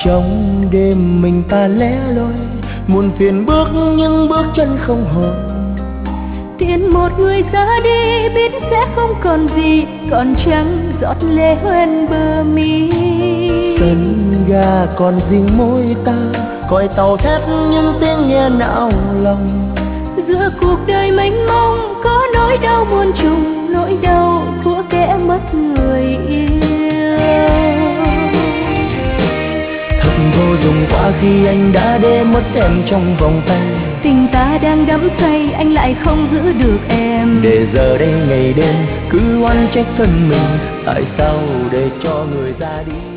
Trong đêm mình ta lẻ loi, muôn phiền bước nhưng bước chân không hồi. Tiễn một người ra đi biết sẽ không còn gì, còn trăng giọt lệ hoen bờ mi. Sân ga còn riêng môi ta, còi tàu thét nhưng tiếng nghe não lòng. Giữa cuộc đời mênh mông có nỗi đau muôn trùng, nỗi đau của kẻ mất người yêu. Thật vô dụng quá khi anh đã để mất em trong vòng tay. Tình ta đang đắm say, anh lại không giữ được em. Để giờ đây ngày đêm cứ oán trách thân mình, tại sao để cho người ra đi.